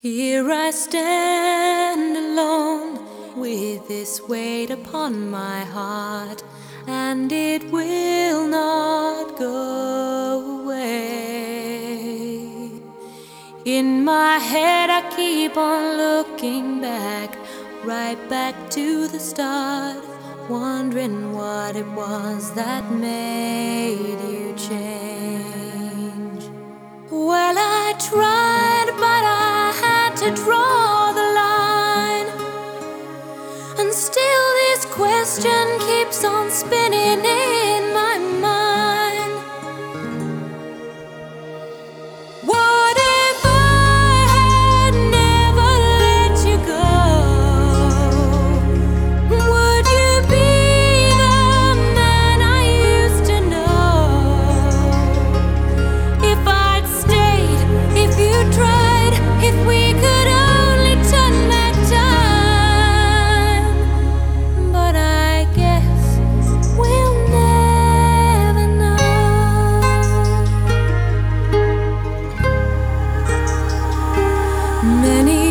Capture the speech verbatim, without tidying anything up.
Here I stand alone with this weight upon my heart, and it will not go away. In my head I keep on looking back, right back to the start, wondering what it was that made you change. Well, I tried, but I had to draw the line, and still this question keeps on spinning in my mind. What if I had never let you go? Would you be the man I used to know? If I'd stayed, if you tried, if we could only turn back time. But I guess we'll never know. Many